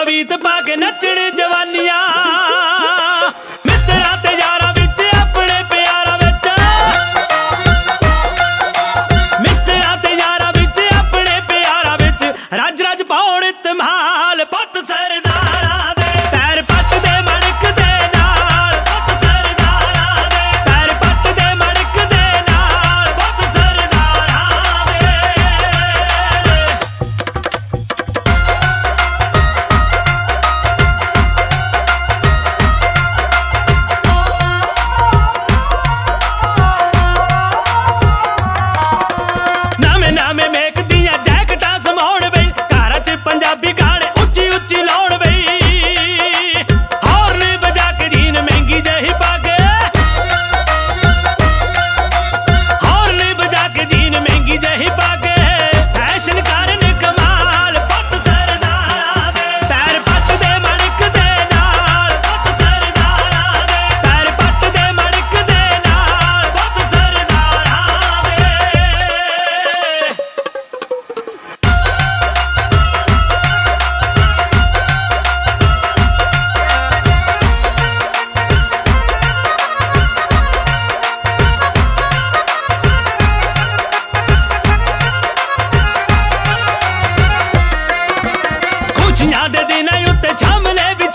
पवीत पाके नचण जवानियां मित्रा ते यारा विच अपने प्यारा विच मित्रा ते यारा विच अपने प्यारा विच रज रज पाउण धमाल पुत सरदारा दे पैर पट दे मड़क दे नाल पुत सरदारा दे पैर पट दे मड़क दे नाल पुत सरदारा दे। नामे नामे मेक दियां जैकटां समाउण बई घरां च पंजाबी गाने उच्ची उच्ची लाउण बई हॉर्न बजा के जीन महंगी जही पाके हॉर्न बजा के जीन महंगी जही पाके फैशन करन कमाल पुत सरदारा दे पैर पट दे मड़क दे नाल पुत सरदारा दे पैर पट दे मड़क दे नाल पुत सरदारा दे। खुशियां दे दिन उत्ते झमले